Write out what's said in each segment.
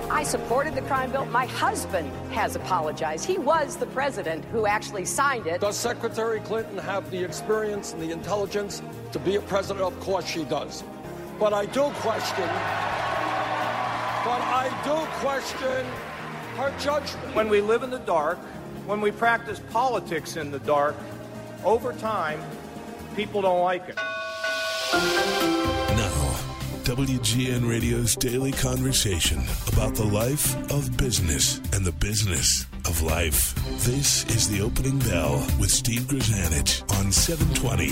I supported the crime bill. My husband has apologized. He was the president who actually signed it. Does Secretary Clinton have the experience and the intelligence to be a president? Of course she does. But I do question her judgment. When we live in the dark, when we practice politics in the dark, over time, people don't like it. Now, WGN Radio's daily conversation about the life of business and the business of life. This is The Opening Bell with Steve Grzanich on 720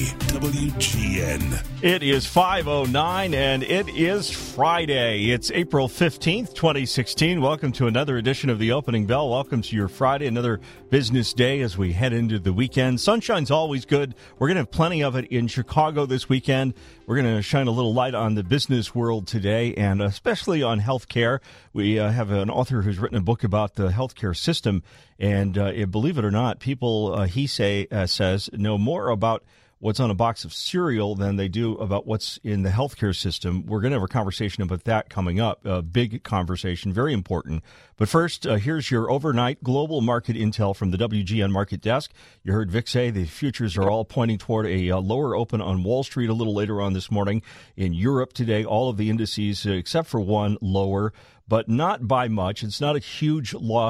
WGN. It is 5:09 and it is Friday. It's April 15th, 2016. Welcome to another edition of The Opening Bell. Welcome to your Friday, another business day as we head into the weekend. Sunshine's always good. We're going to have plenty of it in Chicago this weekend. We're going to shine a little light on the business world today, and especially on healthcare. We have an author who's written a book about the healthcare system, and believe it or not, people, says, know more about what's on a box of cereal than they do about what's in the healthcare system. We're going to have a conversation about that coming up, a big conversation, very important. But first, here's your overnight global market intel from the WGN Market Desk. You heard Vic say the futures are all pointing toward a lower open on Wall Street a little later on this morning. In Europe today, all of the indices, except for one, lower, but not by much. It's not a huge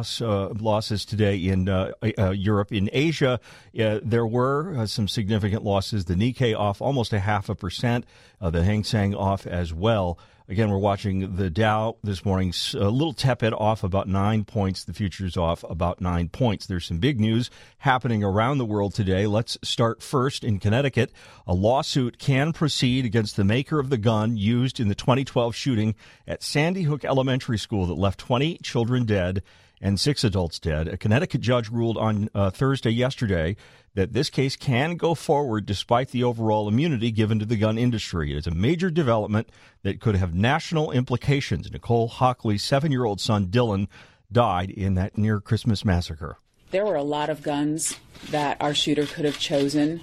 losses today in Europe. In Asia, there were some significant losses. The Nikkei off almost 0.5%. The Hang Seng off as well. Again, we're watching the Dow this morning, a little tepid, off about 9 points. The futures off about 9 points. There's some big news happening around the world today. Let's start first in Connecticut. A lawsuit can proceed against the maker of the gun used in the 2012 shooting at Sandy Hook Elementary School that left 20 children dead and 6 adults dead. A Connecticut judge ruled on Thursday yesterday that this case can go forward despite the overall immunity given to the gun industry. It is a major development that could have national implications. Nicole Hockley's 7-year-old son, Dylan, died in that near-Christmas massacre. There were a lot of guns that our shooter could have chosen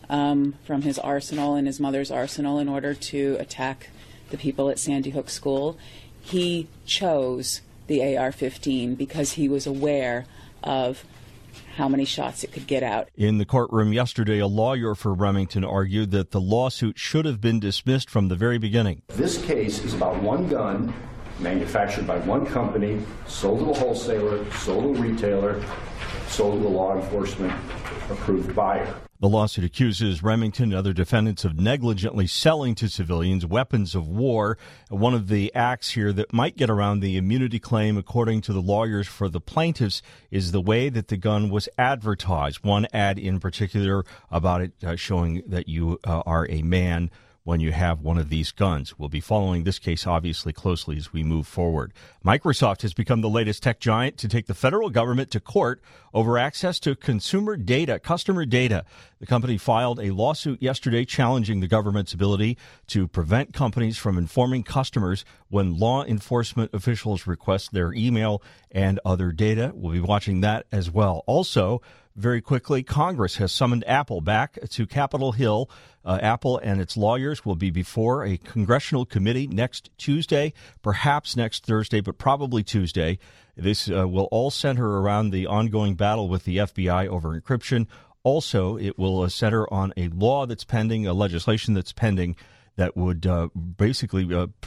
from his arsenal and his mother's arsenal in order to attack the people at Sandy Hook School. He chose the AR-15 because he was aware of how many shots it could get out. In the courtroom yesterday, a lawyer for Remington argued that the lawsuit should have been dismissed from the very beginning. This case is about one gun manufactured by one company, sold to a wholesaler, sold to a retailer, sold to a law enforcement approved buyer. The lawsuit accuses Remington and other defendants of negligently selling to civilians weapons of war. One of the acts here that might get around the immunity claim, according to the lawyers for the plaintiffs, is the way that the gun was advertised. One ad in particular about it showing that you are a man when you have one of these guns. We'll be following this case obviously closely as we move forward. Microsoft has become the latest tech giant to take the federal government to court over access to consumer data, customer data. The company filed a lawsuit yesterday challenging the government's ability to prevent companies from informing customers when law enforcement officials request their email and other data. We'll be watching that as well. Also, very quickly, Congress has summoned Apple back to Capitol Hill. Apple and its lawyers will be before a congressional committee next Tuesday, perhaps next Thursday, but probably Tuesday. This will all center around the ongoing battle with the FBI over encryption. Also, it will center on a law that's pending, a legislation that's pending that would basically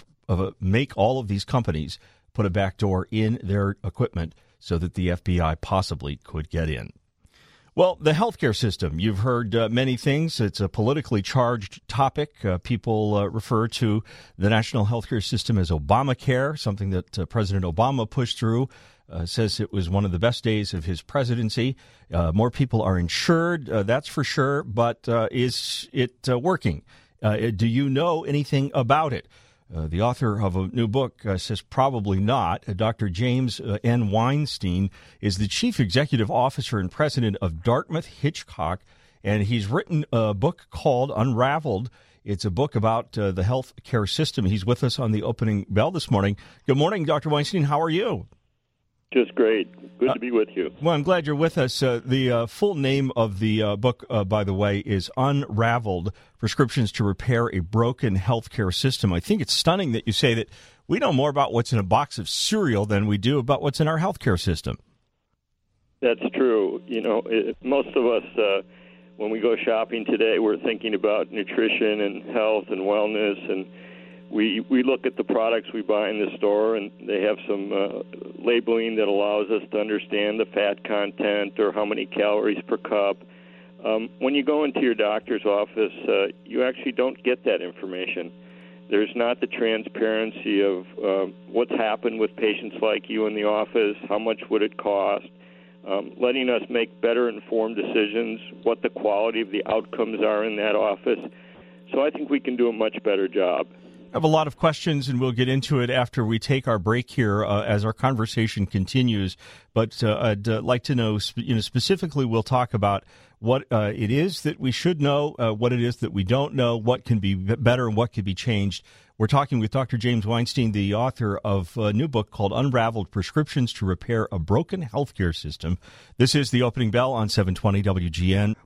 make all of these companies put a backdoor in their equipment so that the FBI possibly could get in. Well, the healthcare system, you've heard many things. It's a politically charged topic. People refer to the national healthcare system as Obamacare, something that President Obama pushed through, says it was one of the best days of his presidency. More people are insured, that's for sure, but is it working? Do you know anything about it? The author of a new book says probably not. Dr. James N. Weinstein is the chief executive officer and president of Dartmouth Hitchcock, and he's written a book called Unraveled. It's a book about the health care system. He's with us on the opening bell this morning. Good morning, Dr. Weinstein. How are you? Just great. Good to be with you. Well, I'm glad you're with us. The full name of the book, by the way, is Unraveled, Prescriptions to Repair a Broken Healthcare System. I think it's stunning that you say that we know more about what's in a box of cereal than we do about what's in our healthcare system. That's true. Most of us, when we go shopping today, we're thinking about nutrition and health and wellness, and we look at the products we buy in the store, and they have some labeling that allows us to understand the fat content or how many calories per cup. When you go into your doctor's office, you actually don't get that information. There's not the transparency of what's happened with patients like you in the office, how much would it cost, letting us make better informed decisions, what the quality of the outcomes are in that office. So I think we can do a much better job. I have a lot of questions, and we'll get into it after we take our break here as our conversation continues. But I'd like to know, specifically we'll talk about what it is that we should know, what it is that we don't know, what can be better and what can be changed. We're talking with Dr. James Weinstein, the author of a new book called Unraveled, Prescriptions to Repair a Broken Healthcare System. This is the opening bell on 720 WGN.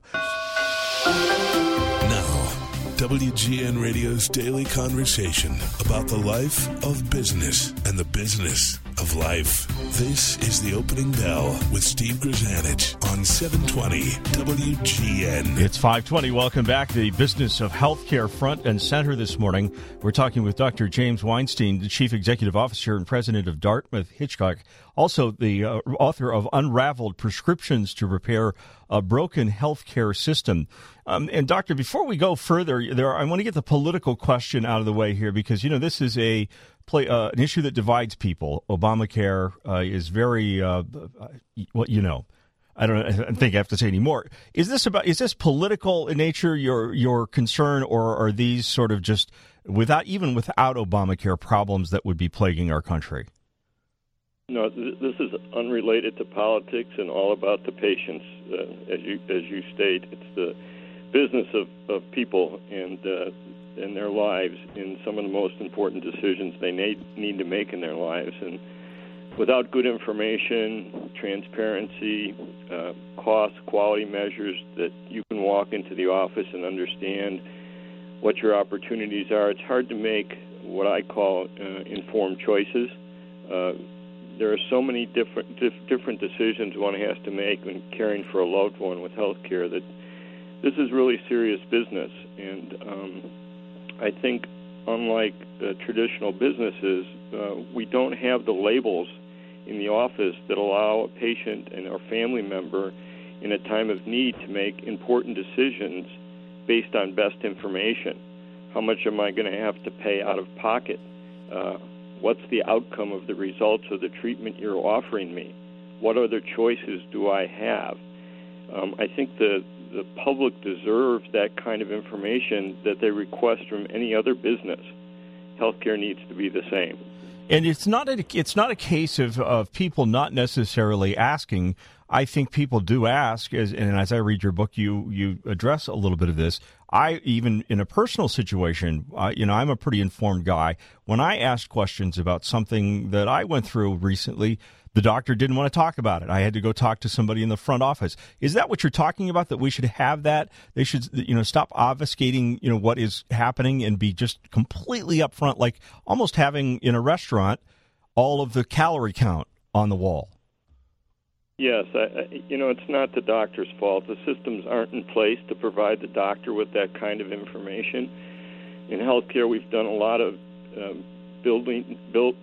WGN Radio's daily conversation about the life of business and the business of life. This is the opening bell with Steve Grzanich on 720 WGN. It's 5:20. Welcome back. The business of healthcare front and center this morning. We're talking with Dr. James Weinstein, the Chief Executive Officer and President of Dartmouth Hitchcock, also the author of Unraveled, Prescriptions to Repair a Broken Healthcare System. And Doctor, before we go further, I want to get the political question out of the way here because, this is an issue that divides people. Obamacare is very, I don't think I have to say any more. Is this political in nature, your concern, or are these sort of just without Obamacare problems that would be plaguing our country? No, this is unrelated to politics and all about the patients. As you state, it's the business of people and their lives in some of the most important decisions they need to make in their lives. And without good information, transparency, cost, quality measures that you can walk into the office and understand what your opportunities are, it's hard to make what I call informed choices. There are so many different decisions one has to make when caring for a loved one with health care that this is really serious business. And I think unlike traditional businesses, we don't have the labels in the office that allow a patient and our family member in a time of need to make important decisions based on best information. How much am I going to have to pay out of pocket? What's the outcome of the results of the treatment you're offering me? What other choices do I have? I think the public deserves that kind of information that they request from any other business. Healthcare needs to be the same. And it's not a case of people not necessarily asking. I think people do ask, and as I read your book, you address a little bit of this. Even in a personal situation, I'm a pretty informed guy. When I asked questions about something that I went through recently, the doctor didn't want to talk about it. I had to go talk to somebody in the front office. Is that what you're talking about, that we should have that? They should, stop obfuscating, what is happening and be just completely upfront, like almost having in a restaurant all of the calorie count on the wall. Yes, it's not the doctor's fault. The systems aren't in place to provide the doctor with that kind of information. In healthcare, we've done a lot of building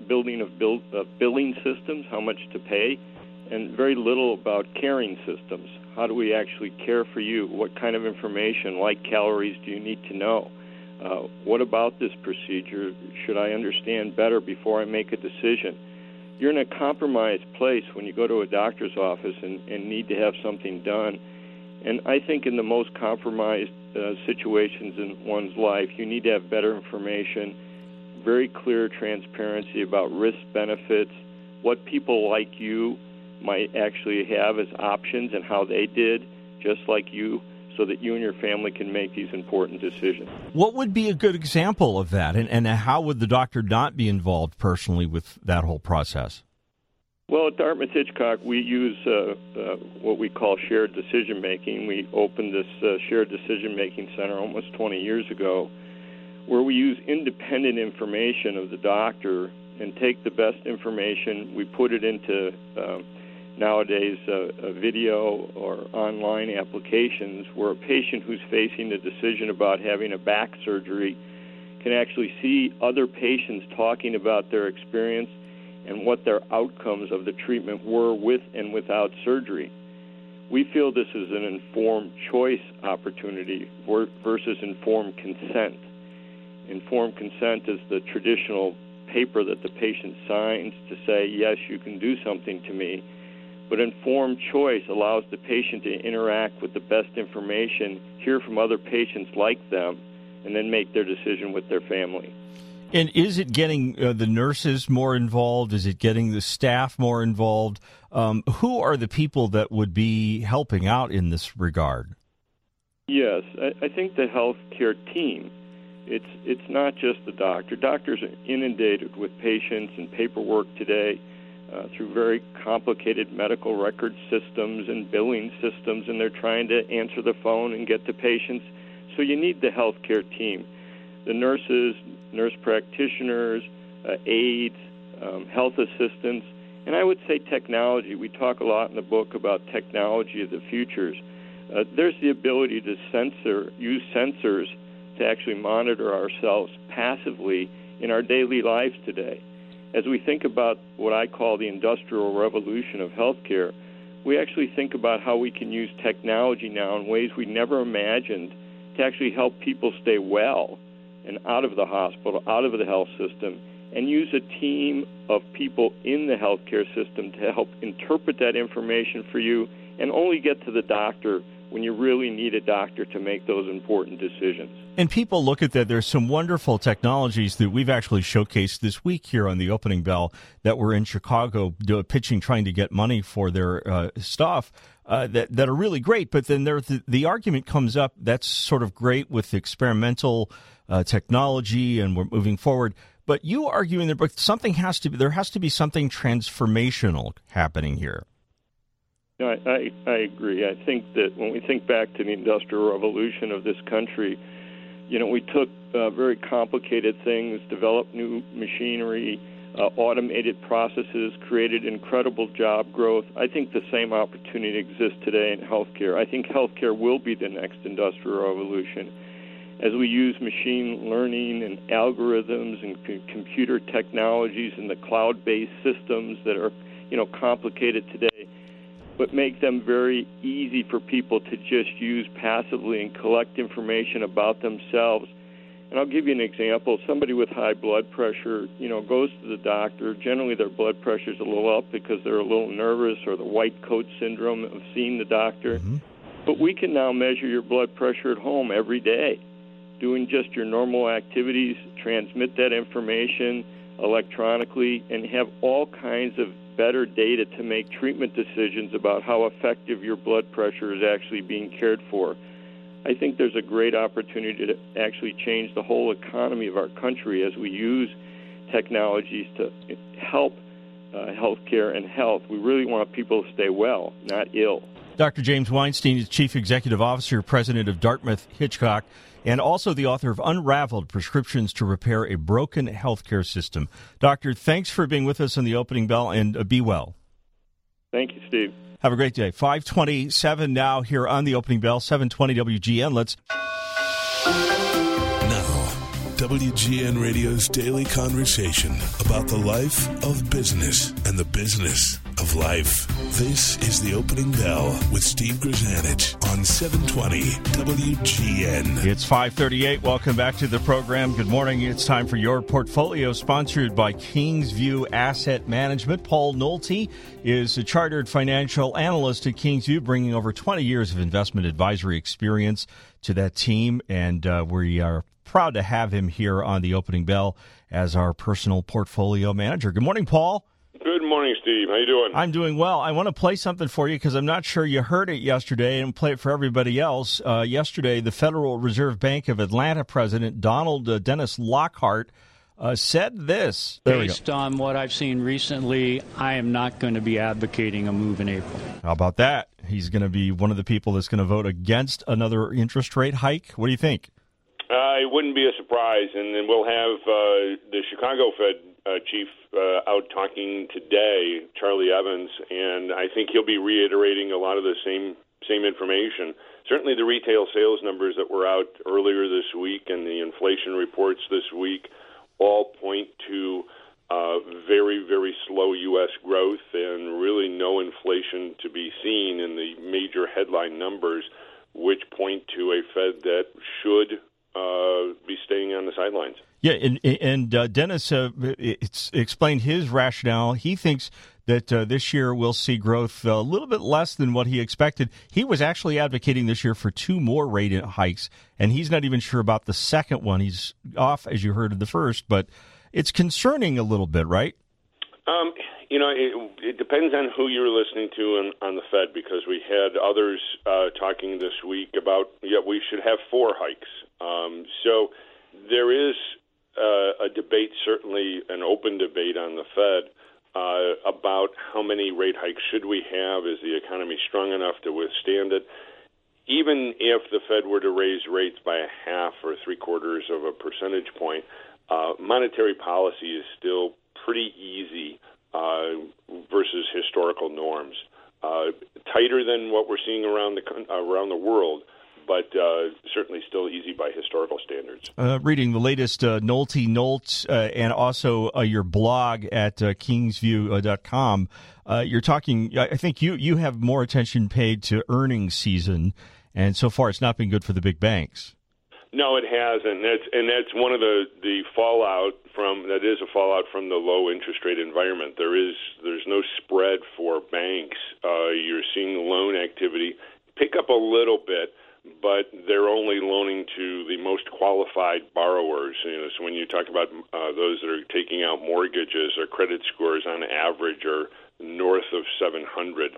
of billing systems, how much to pay, and very little about caring systems. How do we actually care for you? What kind of information, like calories, do you need to know? What about this procedure should I understand better before I make a decision? You're in a compromised place when you go to a doctor's office and need to have something done. And I think in the most compromised situations in one's life, you need to have better information, very clear transparency about risk benefits, what people like you might actually have as options and how they did, just like you, so that you and your family can make these important decisions. What would be a good example of that, and how would the doctor not be involved personally with that whole process? Well, at Dartmouth-Hitchcock, we use what we call shared decision-making. We opened this shared decision-making center almost 20 years ago, where we use independent information of the doctor and take the best information. We put it into, nowadays, a video or online applications where a patient who's facing a decision about having a back surgery can actually see other patients talking about their experience and what their outcomes of the treatment were with and without surgery. We feel this is an informed choice opportunity versus informed consent. Informed consent is the traditional paper that the patient signs to say, yes, you can do something to me. But informed choice allows the patient to interact with the best information, hear from other patients like them, and then make their decision with their family. And is it getting the nurses more involved? Is it getting the staff more involved? Who are the people that would be helping out in this regard? Yes, I think the healthcare team. It's not just the doctor. Doctors are inundated with patients and paperwork today through very complicated medical record systems and billing systems, and they're trying to answer the phone and get to patients. So you need the healthcare team. The nurses, nurse practitioners, aides, health assistants, and I would say technology. We talk a lot in the book about technology of the futures. There's the ability to use sensors to actually monitor ourselves passively in our daily lives today. As we think about what I call the industrial revolution of healthcare, we actually think about how we can use technology now in ways we never imagined to actually help people stay well and out of the hospital, out of the health system, and use a team of people in the healthcare system to help interpret that information for you and only get to the doctor when you really need a doctor to make those important decisions. And people look at that. There's some wonderful technologies that we've actually showcased this week here on the Opening Bell that were in Chicago pitching, trying to get money for their stuff that are really great. But then the argument comes up, that's sort of great with experimental technology and we're moving forward. But you argue in the book there has to be something transformational happening here. No, I agree. I think that when we think back to the Industrial Revolution of this country, we took very complicated things, developed new machinery, automated processes, created incredible job growth. I think the same opportunity exists today in healthcare. I think healthcare will be the next Industrial Revolution. As we use machine learning and algorithms and computer technologies and the cloud-based systems that are, complicated today, but make them very easy for people to just use passively and collect information about themselves. And I'll give you an example. Somebody with high blood pressure, goes to the doctor. Generally, their blood pressure is a little up because they're a little nervous, or the white coat syndrome of seeing the doctor. Mm-hmm. But we can now measure your blood pressure at home every day, doing just your normal activities, transmit that information electronically, and have all kinds of better data to make treatment decisions about how effective your blood pressure is actually being cared for. I think there's a great opportunity to actually change the whole economy of our country as we use technologies to help healthcare and health. We really want people to stay well, not ill. Dr. James Weinstein is Chief Executive Officer, President of Dartmouth-Hitchcock, and also the author of Unraveled, Prescriptions to Repair a Broken Healthcare System. Doctor, thanks for being with us on the Opening Bell, and be well. Thank you, Steve. Have a great day. 5:27 now here on the Opening Bell, 720 WGN. Let's... Now, WGN Radio's daily conversation about the life of business and the business of life. This is the Opening Bell with Steve Grzanich on 720 WGN. It's 5:38. Welcome back to the program. Good morning. It's time for Your Portfolio, sponsored by Kingsview Asset Management. Paul Nolte is a chartered financial analyst at Kingsview, bringing over 20 years of investment advisory experience to that team, and we are proud to have him here on the Opening Bell as our personal portfolio manager. Good morning, Paul. Good morning, Steve. How you doing? I'm doing well. I want to play something for you because I'm not sure you heard it yesterday, and play it for everybody else. Yesterday, the Federal Reserve Bank of Atlanta President Donald Dennis Lockhart said this. Based on what I've seen recently, I am not going to be advocating a move in April. How about that? He's going to be one of the people that's going to vote against another interest rate hike. What do you think? It wouldn't be a surprise. And then we'll have the Chicago Fed chief out talking today, Charlie Evans, and I think he'll be reiterating a lot of the same information. Certainly the retail sales numbers that were out earlier this week and the inflation reports this week all point to very, very slow U.S. growth and really no inflation to be seen in the major headline numbers, which point to a Fed that should be staying on the sidelines. Yeah, and Dennis explained his rationale. He thinks that this year we'll see growth a little bit less than what he expected. He was actually advocating this year for 2 more rate hikes, and he's not even sure about the second one. He's off, as you heard, of the first, but it's concerning a little bit, right? It depends on who you're listening to on the Fed, because we had others talking this week about, we should have 4 hikes. So there is a debate, certainly an open debate on the Fed, about how many rate hikes should we have? Is the economy strong enough to withstand it? Even if the Fed were to raise rates by 0.5 or 0.75 percentage point, monetary policy is still pretty easy versus historical norms. Tighter than what we're seeing around the world, but certainly still easy by historical standards. Reading the latest Nolte Notes and also your blog at kingsview.com, you're talking, I think you have more attention paid to earnings season, and so far it's not been good for the big banks. No, it hasn't. That's one of the fallout that is a fallout from the low interest rate environment. There's no spread for banks. You're seeing loan activity pick up a little bit, but they're only loaning to the most qualified borrowers. So when you talk about those that are taking out mortgages, their credit scores on average are north of 700.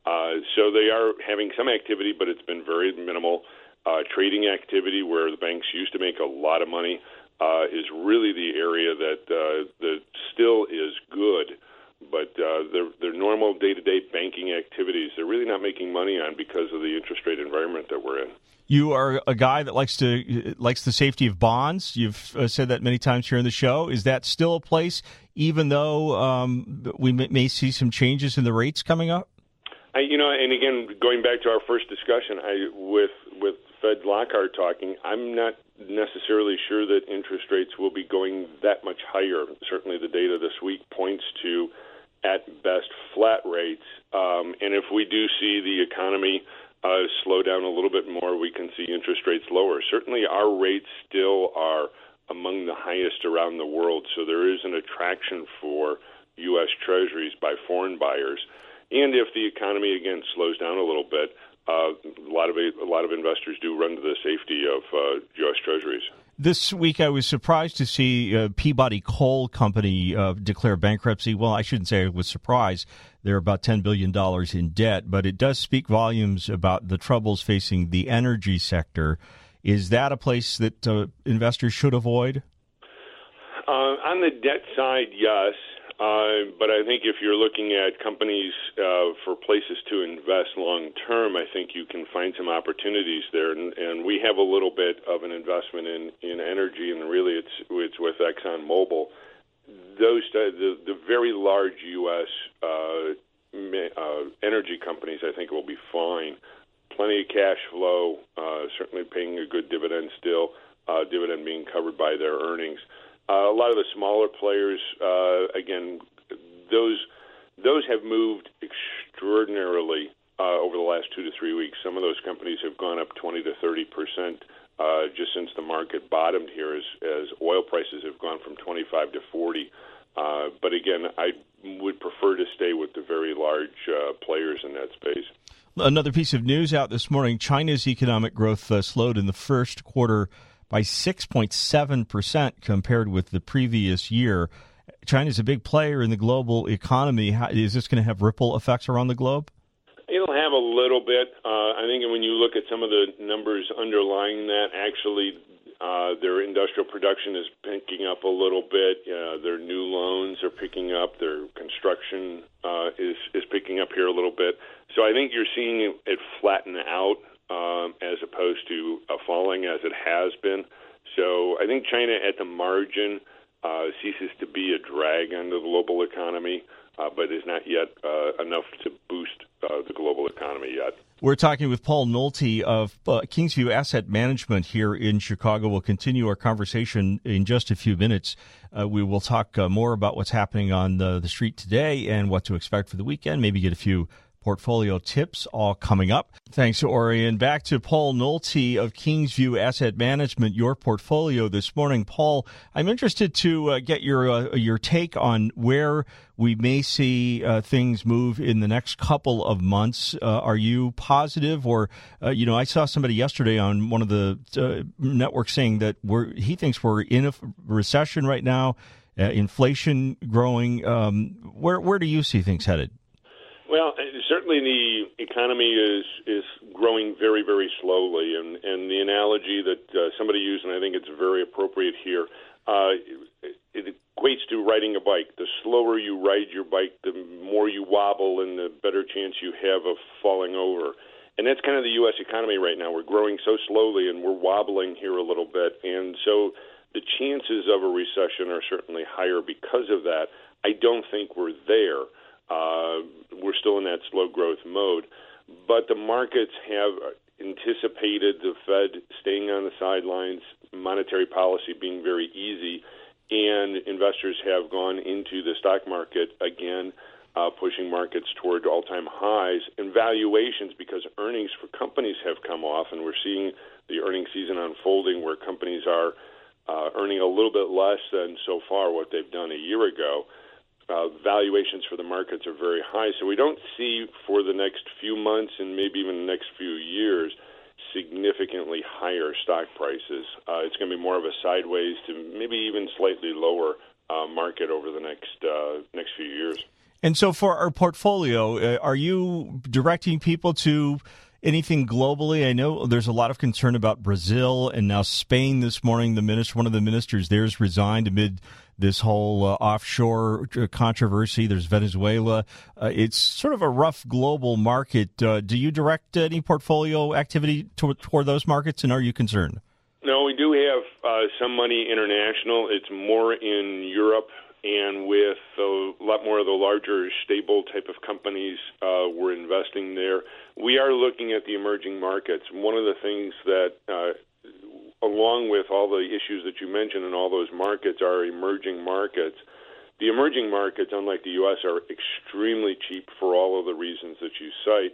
So they are having some activity, but it's been very minimal. Trading activity, where the banks used to make a lot of money, is really the area that still is good. But their normal day-to-day banking activities, they're really not making money on because of the interest rate environment that we're in. You are a guy that likes the safety of bonds. You've said that many times here in the show. Is that still a place, even though we may see some changes in the rates coming up? And again, going back to our first discussion, with Fed Lockhart talking, I'm not necessarily sure that interest rates will be going that much higher. Certainly the data this week points to, at best, flat rates. And if we do see the economy slow down a little bit more, we can see interest rates lower. Certainly our rates still are among the highest around the world, so there is an attraction for U.S. Treasuries by foreign buyers. And if the economy, again, slows down a little bit, a lot of investors do run to the safety of U.S. Treasuries. This week, I was surprised to see Peabody Coal Company declare bankruptcy. Well, I shouldn't say I was surprised. They're about $10 billion in debt, but it does speak volumes about the troubles facing the energy sector. Is that a place that investors should avoid? On the debt side, yes. But I think if you're looking at companies for places to invest long term, I think you can find some opportunities there. And we have a little bit of an investment in energy, and really it's with ExxonMobil. The very large U.S. Energy companies, I think, will be fine. Plenty of cash flow, certainly paying a good dividend still, dividend being covered by their earnings. A lot of the smaller players, again, those have moved extraordinarily over the last 2 to 3 weeks. Some of those companies have gone up 20 to 30% just since the market bottomed here, as oil prices have gone from 25 to 40. But again, I would prefer to stay with the very large players in that space. Another piece of news out this morning: China's economic growth slowed in the first quarter by 6.7% compared with the previous year. China's a big player in the global economy. Is this going to have ripple effects around the globe? It'll have a little bit. I think when you look at some of the numbers underlying that, actually, Their industrial production is picking up a little bit. Their new loans are picking up. Their construction is picking up here a little bit. So I think you're seeing it flatten out as opposed to falling as it has been. So I think China at the margin ceases to be a drag on the global economy, but is not yet enough to boost the global economy yet. We're talking with Paul Nolte of Kingsview Asset Management here in Chicago. We'll continue our conversation in just a few minutes. We will talk more about what's happening on the street today and what to expect for the weekend, maybe get a few portfolio tips, all coming up. Thanks, Orion. Back to Paul Nolte of Kingsview Asset Management, your portfolio this morning. Paul, I'm interested to get your take on where we may see things move in the next couple of months. Are you positive? Or, I saw somebody yesterday on one of the networks saying that he thinks we're in a recession right now, inflation growing. Where do you see things headed? Well, certainly the economy is growing very, very slowly, and the analogy that somebody used, and I think it's very appropriate here, it equates to riding a bike. The slower you ride your bike, the more you wobble, and the better chance you have of falling over. And that's kind of the U.S. economy right now. We're growing so slowly, and we're wobbling here a little bit, and so the chances of a recession are certainly higher because of that. I don't think we're there. We're still in that slow growth mode, but the markets have anticipated the Fed staying on the sidelines, monetary policy being very easy, and investors have gone into the stock market again, pushing markets toward all-time highs, and valuations, because earnings for companies have come off, and we're seeing the earnings season unfolding where companies are earning a little bit less than so far what they've done a year ago. Valuations for the markets are very high, so we don't see for the next few months and maybe even the next few years significantly higher stock prices. It's going to be more of a sideways to maybe even slightly lower market over the next few years. And so for our portfolio, are you directing people to anything globally? I know there's a lot of concern about Brazil and now Spain this morning. One of the ministers there has resigned amid this whole offshore controversy. There's Venezuela. It's sort of a rough global market. Do you direct any portfolio activity toward those markets, and are you concerned? No, we do have some money international. It's more in Europe, and with a lot more of the larger, stable type of companies, we're investing there. We are looking at the emerging markets. One of the things that along with all the issues that you mentioned in all those markets are emerging markets. The emerging markets, unlike the U.S., are extremely cheap for all of the reasons that you cite.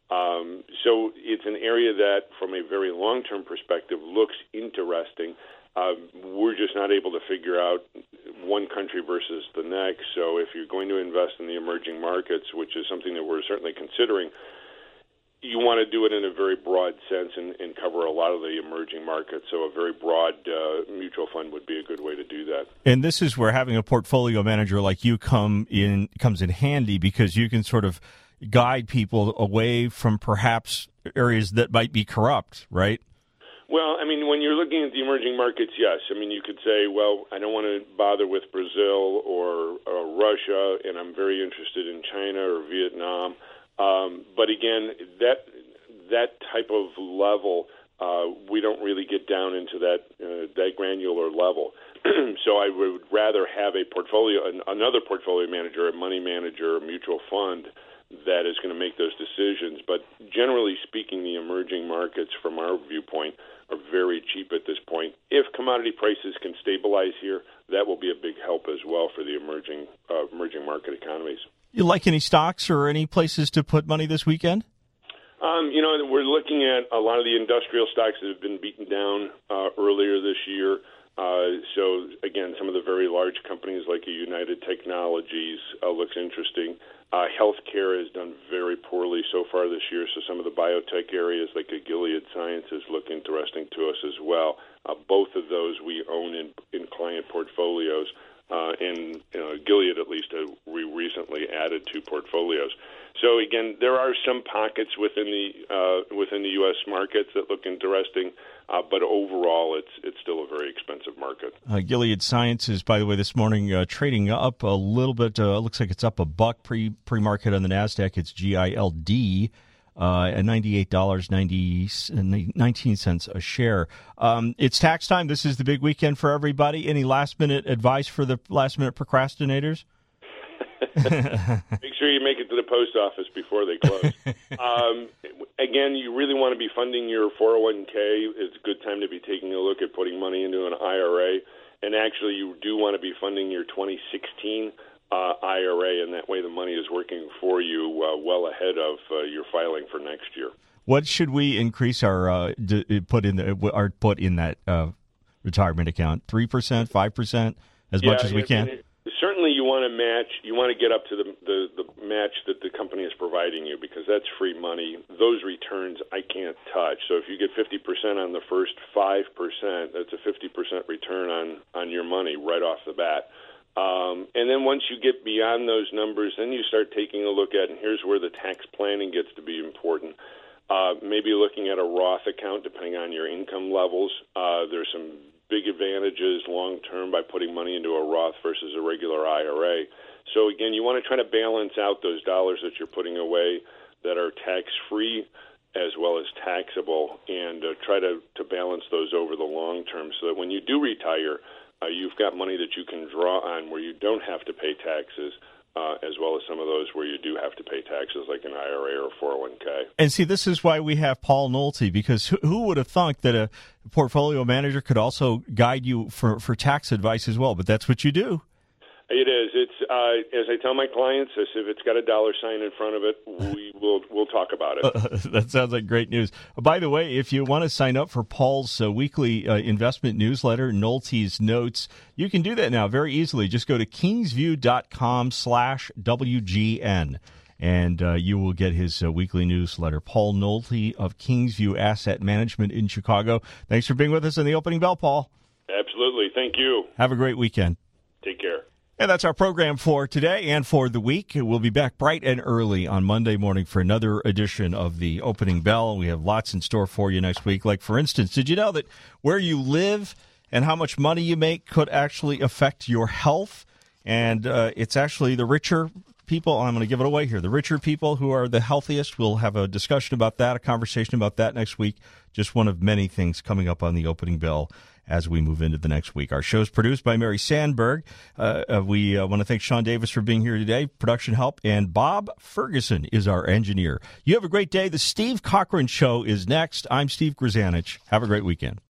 So it's an area that, from a very long-term perspective, looks interesting. We're just not able to figure out one country versus the next. So if you're going to invest in the emerging markets, which is something that we're certainly considering, you want to do it in a very broad sense and cover a lot of the emerging markets. So a very broad mutual fund would be a good way to do that. And this is where having a portfolio manager like you comes in handy, because you can sort of guide people away from perhaps areas that might be corrupt, right? Well, I mean, when you're looking at the emerging markets, yes. I mean, you could say, well, I don't want to bother with Brazil or Russia, and I'm very interested in China or Vietnam. But again, that type of level, we don't really get down into that granular level. So I would rather have another portfolio manager, a money manager, a mutual fund that is going to make those decisions. But generally speaking, the emerging markets, from our viewpoint, are very cheap at this point. If commodity prices can stabilize here, that will be a big help as well for the emerging market economies. You like any stocks or any places to put money this weekend? We're looking at a lot of the industrial stocks that have been beaten down earlier this year. So, again, some of the very large companies like United Technologies looks interesting. Healthcare has done very poorly so far this year, so some of the biotech areas like Gilead Sciences look interesting to us as well. Both of those we own in client portfolios. and Gilead, at least, we recently added to portfolios. So again, there are some pockets within the U.S. markets that look interesting, but overall, it's still a very expensive market. Gilead Sciences, by the way, this morning trading up a little bit. Looks like it's up $1 pre-market on the Nasdaq. It's GILD. At $98.19 a share. It's tax time. This is the big weekend for everybody. Any last-minute advice for the last-minute procrastinators? Make sure you make it to the post office before they close. Again, you really want to be funding your 401k. It's a good time to be taking a look at putting money into an IRA. And actually, you do want to be funding your 2016 IRA, and that way the money is working for you well ahead of your filing for next year. What should we increase our put in that retirement account? 3%, 5%, as much as we can. Certainly, you want to match. You want to get up to the match that the company is providing you, because that's free money. Those returns I can't touch. So if you get 50% on the first 5%, that's a 50% return on your money right off the bat. And then once you get beyond those numbers, then you start taking a look at, and here's where the tax planning gets to be important, maybe looking at a Roth account depending on your income levels. There's some big advantages long-term by putting money into a Roth versus a regular IRA. So, again, you want to try to balance out those dollars that you're putting away that are tax-free as well as taxable, and try to balance those over the long term so that when you do retire, you've got money that you can draw on where you don't have to pay taxes, as well as some of those where you do have to pay taxes, like an IRA or 401k. And see, this is why we have Paul Nolte, because who would have thought that a portfolio manager could also guide you for tax advice as well? But that's what you do. It is. It's as I tell my clients, if it's got a dollar sign in front of it, we'll talk about it. That sounds like great news. By the way, if you want to sign up for Paul's weekly investment newsletter, Nolte's Notes, you can do that now very easily. Just go to kingsview.com/WGN, and you will get his weekly newsletter. Paul Nolte of Kingsview Asset Management in Chicago. Thanks for being with us on the Opening Bell, Paul. Absolutely. Thank you. Have a great weekend. Take care. And that's our program for today and for the week. We'll be back bright and early on Monday morning for another edition of the Opening Bell. We have lots in store for you next week. Like, for instance, did you know that where you live and how much money you make could actually affect your health? And it's actually the richer people. I'm going to give it away here. The richer people who are the healthiest. We'll have a discussion about that, a conversation about that next week. Just one of many things coming up on the Opening Bell as we move into the next week. Our show is produced by Mary Sandberg. We want to thank Sean Davis for being here today, production help, and Bob Ferguson is our engineer. You have a great day. The Steve Cochran Show is next. I'm Steve Grzanich. Have a great weekend.